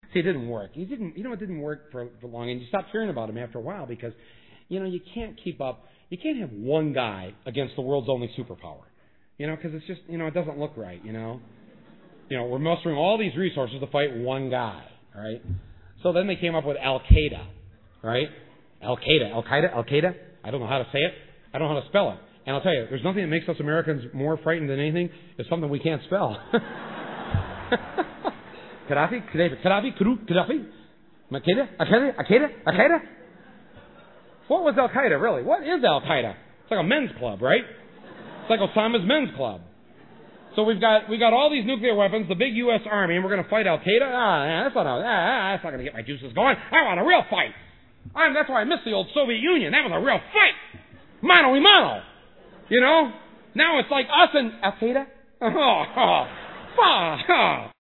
See, it didn't work. It didn't work for long, and you stopped hearing about him after a while because, you can't keep up. You can't have one guy against the world's only superpower, because it's just, it doesn't look right, we're mustering all these resources to fight one guy, all right? So then they came up with Al-Qaeda, right? Al-Qaeda. I don't know how to say it. I don't know how to spell it. And I'll tell you, there's nothing that makes us Americans more frightened than anything. It's something we can't spell. Gaddafi, Al-Qaeda. What was Al-Qaeda, really? What is Al-Qaeda? It's like a men's club, right? It's like Osama's men's club. So we've got all these nuclear weapons, the big U.S. Army, and we're going to fight Al-Qaeda? That's not going to get my juices going. I want a real fight. That's why I miss the old Soviet Union. That was a real fight. Mano y mano. Now it's like us and Al-Qaeda.